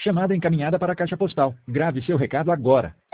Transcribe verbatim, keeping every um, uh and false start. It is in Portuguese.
Chamada encaminhada para a caixa postal. Grave seu recado agora.